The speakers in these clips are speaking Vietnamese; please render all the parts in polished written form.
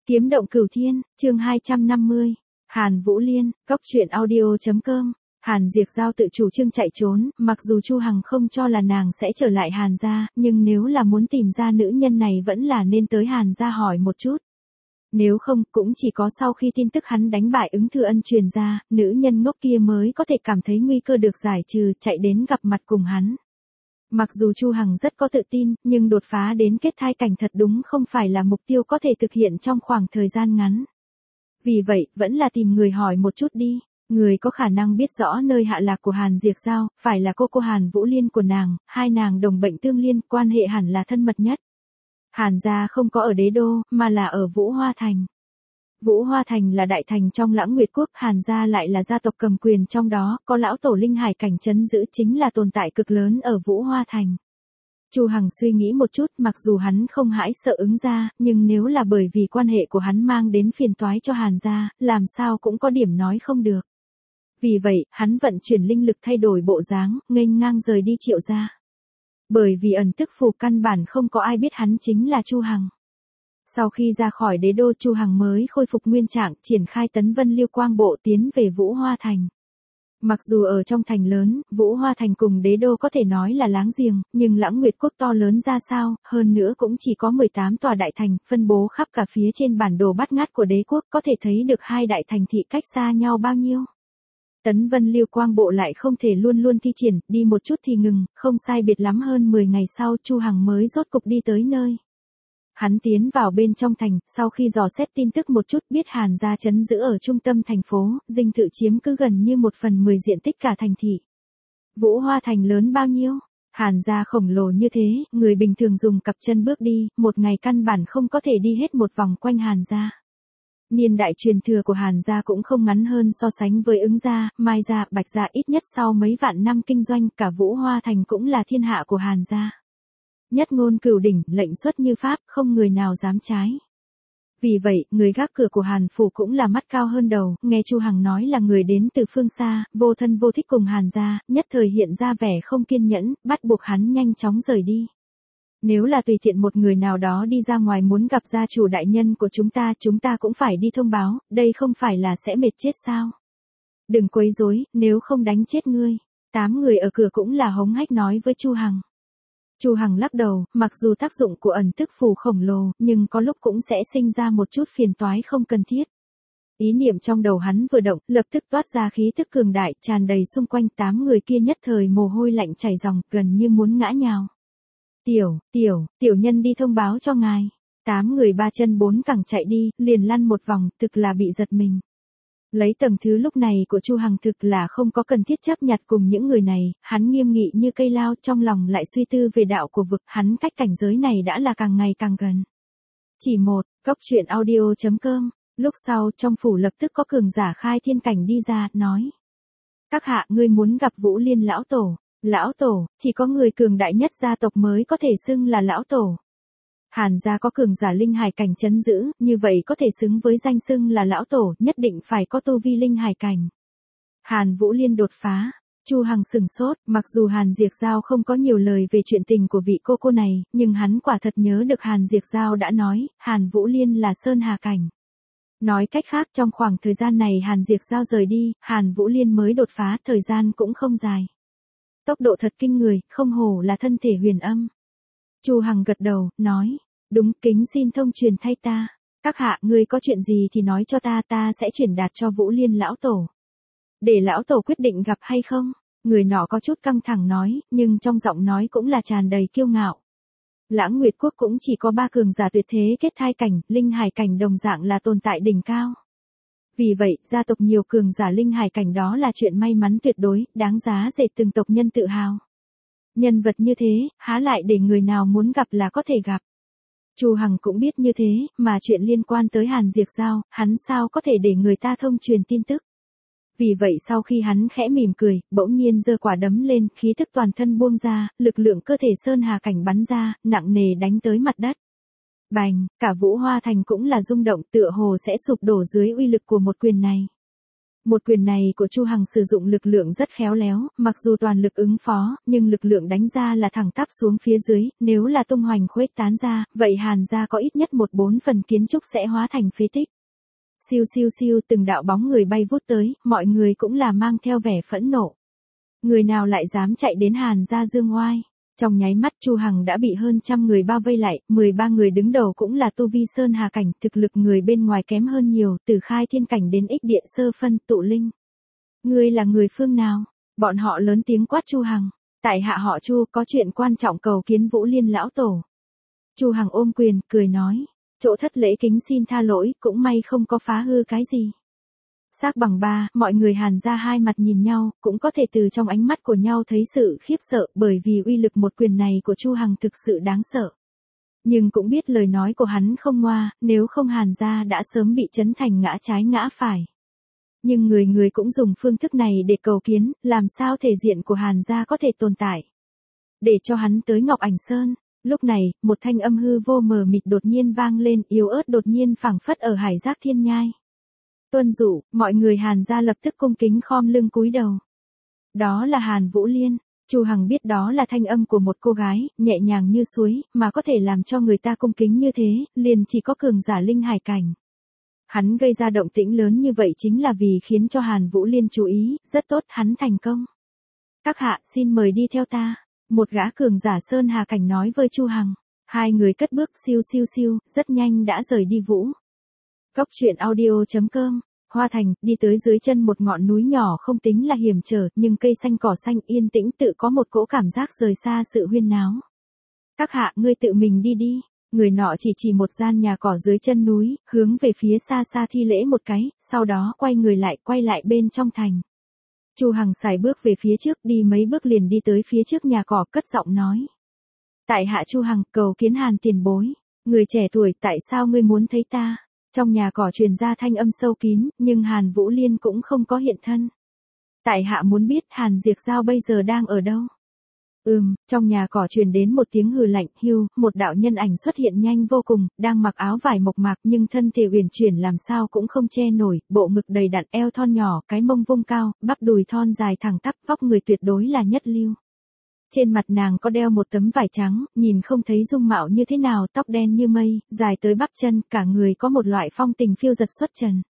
Kiếm động cửu thiên, chương 250. Hàn Vũ Liên, góc truyện audio.com. Hàn Diệp Giao tự chủ trương chạy trốn, mặc dù Chu Hằng không cho là nàng sẽ trở lại Hàn gia, nhưng nếu là muốn tìm ra nữ nhân này vẫn là nên tới Hàn gia hỏi một chút. Nếu không, cũng chỉ có sau khi tin tức hắn đánh bại Ứng Thư Ân truyền ra, nữ nhân ngốc kia mới có thể cảm thấy nguy cơ được giải trừ, chạy đến gặp mặt cùng hắn. Mặc dù Chu Hằng rất có tự tin, nhưng đột phá đến kết thai cảnh thật đúng không phải là mục tiêu có thể thực hiện trong khoảng thời gian ngắn. Vì vậy, vẫn là tìm người hỏi một chút đi. Người có khả năng biết rõ nơi hạ lạc của Hàn Diệp Giao, phải là cô Hàn Vũ Liên của nàng, hai nàng đồng bệnh tương liên, quan hệ hẳn là thân mật nhất. Hàn gia không có ở Đế Đô, mà là ở Vũ Hoa Thành. Vũ Hoa Thành là đại thành trong Lãng Nguyệt Quốc, Hàn gia lại là gia tộc cầm quyền trong đó, có lão tổ linh hải cảnh trấn giữ chính là tồn tại cực lớn ở Vũ Hoa Thành. Chu Hằng suy nghĩ một chút, mặc dù hắn không hãi sợ Ứng gia, nhưng nếu là bởi vì quan hệ của hắn mang đến phiền toái cho Hàn gia, làm sao cũng có điểm nói không được. Vì vậy, hắn vận chuyển linh lực thay đổi bộ dáng, nghênh ngang rời đi Triệu gia. Bởi vì ẩn tức phù căn bản không có ai biết hắn chính là Chu Hằng. Sau khi ra khỏi Đế Đô, Chu Hằng mới khôi phục nguyên trạng, triển khai Tấn Vân Liêu Quang bộ tiến về Vũ Hoa Thành. Mặc dù ở trong thành lớn, Vũ Hoa Thành cùng Đế Đô có thể nói là láng giềng, nhưng Lãng Nguyệt Quốc to lớn ra sao, hơn nữa cũng chỉ có 18 tòa đại thành, phân bố khắp cả phía trên bản đồ bát ngát của đế quốc, có thể thấy được hai đại thành thị cách xa nhau bao nhiêu. Tấn Vân Liêu Quang bộ lại không thể luôn luôn thi triển, đi một chút thì ngừng, không sai biệt lắm hơn 10 ngày sau Chu Hằng mới rốt cục đi tới nơi. Hắn tiến vào bên trong thành, sau khi dò xét tin tức một chút biết Hàn gia trấn giữ ở trung tâm thành phố, dinh thự chiếm cứ gần như 1/10 diện tích cả thành thị. Vũ Hoa Thành lớn bao nhiêu? Hàn gia khổng lồ như thế, người bình thường dùng cặp chân bước đi, một ngày căn bản không có thể đi hết một vòng quanh Hàn gia. Niên đại truyền thừa của Hàn gia cũng không ngắn hơn so sánh với Ứng gia, Mai gia, Bạch gia, ít nhất sau mấy vạn năm kinh doanh, cả Vũ Hoa Thành cũng là thiên hạ của Hàn gia. Nhất ngôn cửu đỉnh, lệnh xuất như pháp, không người nào dám trái. Vì vậy, người gác cửa của Hàn phủ cũng là mắt cao hơn đầu, nghe Chu Hằng nói là người đến từ phương xa, vô thân vô thích cùng Hàn gia, nhất thời hiện ra vẻ không kiên nhẫn, bắt buộc hắn nhanh chóng rời đi. Nếu là tùy tiện một người nào đó đi ra ngoài muốn gặp gia chủ đại nhân của chúng ta cũng phải đi thông báo, đây không phải là sẽ mệt chết sao? Đừng quấy rối, nếu không đánh chết ngươi. 8 người ở cửa cũng là hống hách nói với Chu Hằng. Chu Hằng lắc đầu, mặc dù tác dụng của ẩn tức phù khổng lồ, nhưng có lúc cũng sẽ sinh ra một chút phiền toái không cần thiết. Ý niệm trong đầu hắn vừa động, lập tức toát ra khí tức cường đại, tràn đầy xung quanh 8 người kia nhất thời mồ hôi lạnh chảy ròng, gần như muốn ngã nhào. Tiểu nhân đi thông báo cho ngài. 8 người ba chân bốn cẳng chạy đi, liền lăn một vòng, thực là bị giật mình. Lấy tầng thứ lúc này của Chu Hằng thực là không có cần thiết chấp nhặt cùng những người này, hắn nghiêm nghị như cây lao, trong lòng lại suy tư về đạo của vực, hắn cách cảnh giới này đã là càng ngày càng gần. Chỉ một, góc truyện audio.com, lúc sau trong phủ lập tức có cường giả khai thiên cảnh đi ra, nói. Các hạ, ngươi muốn gặp Vũ Liên lão tổ. Lão tổ, chỉ có người cường đại nhất gia tộc mới có thể xưng là lão tổ. Hàn gia có cường giả linh hải cảnh trấn giữ, như vậy có thể xứng với danh xưng là lão tổ, nhất định phải có tu vi linh hải cảnh. Hàn Vũ Liên đột phá. Chu Hằng sừng sốt, mặc dù Hàn Diệp Giao không có nhiều lời về chuyện tình của vị cô này, nhưng hắn quả thật nhớ được Hàn Diệp Giao đã nói, Hàn Vũ Liên là sơn hà cảnh. Nói cách khác, trong khoảng thời gian này Hàn Diệp Giao rời đi, Hàn Vũ Liên mới đột phá, thời gian cũng không dài. Tốc độ thật kinh người, không hổ là thân thể huyền âm. Chu Hằng gật đầu, nói, đúng, kính xin thông truyền thay ta. Các hạ, ngươi có chuyện gì thì nói cho ta sẽ chuyển đạt cho Vũ Liên lão tổ. Để lão tổ quyết định gặp hay không? Người nọ có chút căng thẳng nói, nhưng trong giọng nói cũng là tràn đầy kiêu ngạo. Lãng Nguyệt Quốc cũng chỉ có 3 cường giả tuyệt thế kết thai cảnh, linh hải cảnh đồng dạng là tồn tại đỉnh cao. Vì vậy, gia tộc nhiều cường giả linh hải cảnh đó là chuyện may mắn tuyệt đối, đáng giá để từng tộc nhân tự hào. Nhân vật như thế, há lại để người nào muốn gặp là có thể gặp. Chu Hằng cũng biết như thế, mà chuyện liên quan tới Hàn Diệp Giao, hắn sao có thể để người ta thông truyền tin tức. Vì vậy sau khi hắn khẽ mỉm cười, bỗng nhiên giơ quả đấm lên, khí tức toàn thân buông ra, lực lượng cơ thể sơn hà cảnh bắn ra, nặng nề đánh tới mặt đất. Bành, cả Vũ Hoa Thành cũng là rung động, tựa hồ sẽ sụp đổ dưới uy lực của một quyền này. Một quyền này của Chu Hằng sử dụng lực lượng rất khéo léo, mặc dù toàn lực ứng phó, nhưng lực lượng đánh ra là thẳng tắp xuống phía dưới, nếu là tung hoành khuếch tán ra, vậy Hàn gia có ít nhất 1/4 kiến trúc sẽ hóa thành phế tích. Siêu siêu siêu, từng đạo bóng người bay vút tới, mọi người cũng là mang theo vẻ phẫn nộ. Người nào lại dám chạy đến Hàn gia dương oai? Trong nháy mắt Chu Hằng đã bị hơn trăm người bao vây lại, 13 người đứng đầu cũng là tu vi sơn hà cảnh, thực lực người bên ngoài kém hơn nhiều, từ khai thiên cảnh đến ích điện sơ phân tụ linh. Ngươi là người phương nào? Bọn họ lớn tiếng quát Chu Hằng. Tại hạ họ Chu, có chuyện quan trọng cầu kiến Vũ Liên lão tổ. Chu Hằng ôm quyền, cười nói. Chỗ thất lễ kính xin tha lỗi, cũng may không có phá hư cái gì. Sắc bằng ba, mọi người Hàn gia hai mặt nhìn nhau, cũng có thể từ trong ánh mắt của nhau thấy sự khiếp sợ, bởi vì uy lực một quyền này của Chu Hằng thực sự đáng sợ. Nhưng cũng biết lời nói của hắn không ngoa, nếu không Hàn gia đã sớm bị chấn thành ngã trái ngã phải. Nhưng người người cũng dùng phương thức này để cầu kiến, làm sao thể diện của Hàn gia có thể tồn tại. Để cho hắn tới Ngọc Ảnh Sơn. Lúc này, một thanh âm hư vô mờ mịt đột nhiên vang lên, yếu ớt đột nhiên phảng phất ở Hải Giác Thiên Nhai. Tuân dụ, mọi người Hàn gia lập tức cung kính khom lưng cúi đầu. Đó là Hàn Vũ Liên. Chu Hằng biết đó là thanh âm của một cô gái, nhẹ nhàng như suối, mà có thể làm cho người ta cung kính như thế, liền chỉ có cường giả linh hải cảnh. Hắn gây ra động tĩnh lớn như vậy chính là vì khiến cho Hàn Vũ Liên chú ý, rất tốt, hắn thành công. Các hạ xin mời đi theo ta. Một gã cường giả sơn hà cảnh nói với Chu Hằng. Hai người cất bước siêu siêu siêu, rất nhanh đã rời đi Vũ. Cốc truyện audio.com, Hoa Thành, đi tới dưới chân một ngọn núi nhỏ không tính là hiểm trở, nhưng cây xanh cỏ xanh yên tĩnh tự có một cỗ cảm giác rời xa sự huyên náo. Các hạ, ngươi tự mình đi đi. Người nọ chỉ một gian nhà cỏ dưới chân núi, hướng về phía xa xa thi lễ một cái, sau đó quay người lại, quay lại bên trong thành. Chu Hằng xài bước về phía trước, đi mấy bước liền đi tới phía trước nhà cỏ, cất giọng nói. Tại hạ Chu Hằng, cầu kiến Hàn tiền bối. Người trẻ tuổi, tại sao ngươi muốn thấy ta? Trong nhà cỏ truyền ra thanh âm sâu kín, nhưng Hàn Vũ Liên cũng không có hiện thân. Tại hạ muốn biết Hàn Diệp Giao bây giờ đang ở đâu? Trong nhà cỏ truyền đến một tiếng hừ lạnh, hưu, một đạo nhân ảnh xuất hiện nhanh vô cùng, đang mặc áo vải mộc mạc nhưng thân thể uyển chuyển làm sao cũng không che nổi, bộ ngực đầy đặn, eo thon nhỏ, cái mông vung cao, bắp đùi thon dài thẳng tắp, vóc người tuyệt đối là nhất lưu. Trên mặt nàng có đeo một tấm vải trắng, nhìn không thấy dung mạo như thế nào, tóc đen như mây, dài tới bắp chân, cả người có một loại phong tình phiêu dật xuất trần.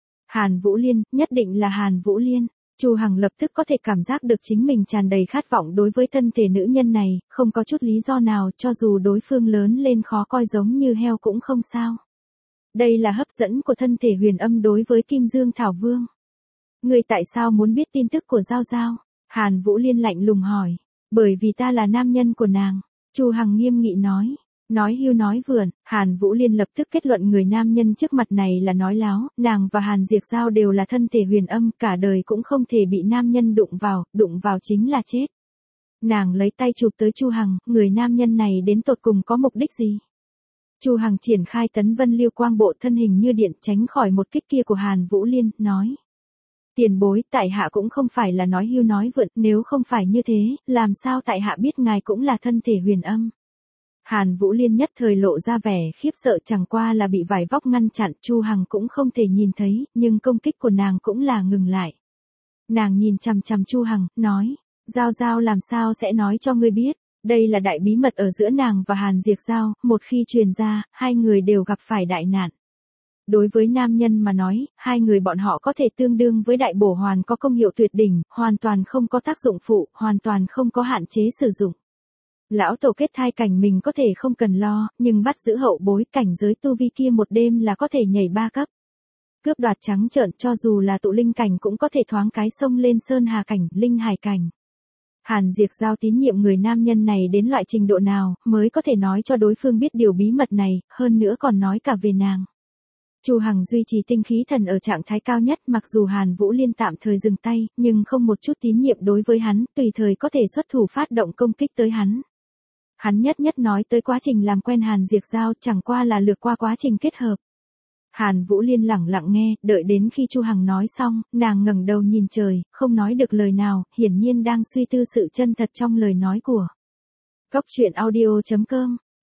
Hàn Vũ Liên, nhất định là Hàn Vũ Liên. Chu Hằng lập tức có thể cảm giác được chính mình tràn đầy khát vọng đối với thân thể nữ nhân này, không có chút lý do nào, cho dù đối phương lớn lên khó coi giống như heo cũng không sao. Đây là hấp dẫn của thân thể huyền âm đối với Kim Dương Thảo Vương. Người tại sao muốn biết tin tức của Giao Giao? Hàn Vũ Liên lạnh lùng hỏi. Bởi vì ta là nam nhân của nàng. Chu Hằng nghiêm nghị nói. Nói hưu nói vượn, Hàn Vũ Liên lập tức kết luận người nam nhân trước mặt này là nói láo, nàng và Hàn Diệp Giao đều là thân thể huyền âm, cả đời cũng không thể bị nam nhân đụng vào chính là chết. Nàng lấy tay chụp tới Chu Hằng, người nam nhân này đến tột cùng có mục đích gì? Chu Hằng triển khai tấn vân liêu quang bộ thân hình như điện tránh khỏi một kích kia của Hàn Vũ Liên, nói. Tiền bối, tại hạ cũng không phải là nói hưu nói vượn, nếu không phải như thế, làm sao tại hạ biết ngài cũng là thân thể huyền âm? Hàn Vũ Liên nhất thời lộ ra vẻ khiếp sợ, chẳng qua là bị vải vóc ngăn chặn, Chu Hằng cũng không thể nhìn thấy, nhưng công kích của nàng cũng là ngừng lại. Nàng nhìn chằm chằm Chu Hằng, nói, Giao Giao làm sao sẽ nói cho ngươi biết, đây là đại bí mật ở giữa nàng và Hàn Diệp Giao, một khi truyền ra, hai người đều gặp phải đại nạn. Đối với nam nhân mà nói, hai người bọn họ có thể tương đương với đại bổ hoàn có công hiệu tuyệt đỉnh, hoàn toàn không có tác dụng phụ, hoàn toàn không có hạn chế sử dụng. Lão tổ kết thai cảnh mình có thể không cần lo, nhưng bắt giữ hậu bối cảnh giới tu vi kia một đêm là có thể nhảy 3 cấp. Cướp đoạt trắng trợn, cho dù là tụ linh cảnh cũng có thể thoáng cái xông lên sơn hà cảnh, linh hải cảnh. Hàn Diệp Giao tín nhiệm người nam nhân này đến loại trình độ nào, mới có thể nói cho đối phương biết điều bí mật này, hơn nữa còn nói cả về nàng. Chu Hằng duy trì tinh khí thần ở trạng thái cao nhất, mặc dù Hàn Vũ Liên tạm thời dừng tay, nhưng không một chút tín nhiệm đối với hắn, tùy thời có thể xuất thủ phát động công kích tới hắn. Hắn nhất nói tới quá trình làm quen Hàn Diệp Giao, chẳng qua là lược qua quá trình kết hợp. Hàn Vũ Liên lẳng lặng nghe, đợi đến khi Chu Hằng nói xong, nàng ngẩng đầu nhìn trời, không nói được lời nào, hiển nhiên đang suy tư sự chân thật trong lời nói của. Cốc truyện audio.com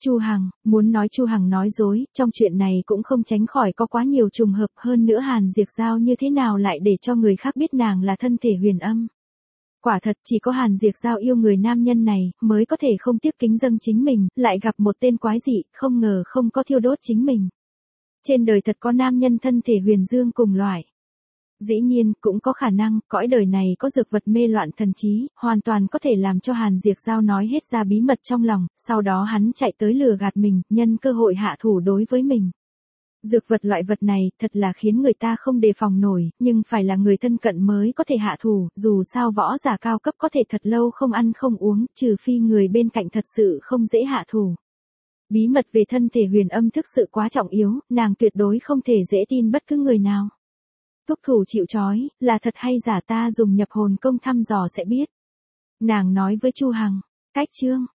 Chu Hằng, muốn nói Chu Hằng nói dối, trong chuyện này cũng không tránh khỏi có quá nhiều trùng hợp, hơn nữa Hàn Diệp Giao như thế nào lại để cho người khác biết nàng là thân thể huyền âm. Quả thật chỉ có Hàn Diệp Giao yêu người nam nhân này, mới có thể không tiếc kính dâng chính mình, lại gặp một tên quái dị, không ngờ không có thiêu đốt chính mình. Trên đời thật có nam nhân thân thể huyền dương cùng loại. Dĩ nhiên, cũng có khả năng, cõi đời này có dược vật mê loạn thần trí, hoàn toàn có thể làm cho Hàn Diệp Giao nói hết ra bí mật trong lòng, sau đó hắn chạy tới lừa gạt mình, nhân cơ hội hạ thủ đối với mình. Dược vật loại vật này, thật là khiến người ta không đề phòng nổi, nhưng phải là người thân cận mới có thể hạ thủ, dù sao võ giả cao cấp có thể thật lâu không ăn không uống, trừ phi người bên cạnh thật sự không dễ hạ thủ. Bí mật về thân thể huyền âm thực sự quá trọng yếu, nàng tuyệt đối không thể dễ tin bất cứ người nào. Thúc thủ chịu trói, là thật hay giả ta dùng nhập hồn công thăm dò sẽ biết. Nàng nói với Chu Hằng, cách chương.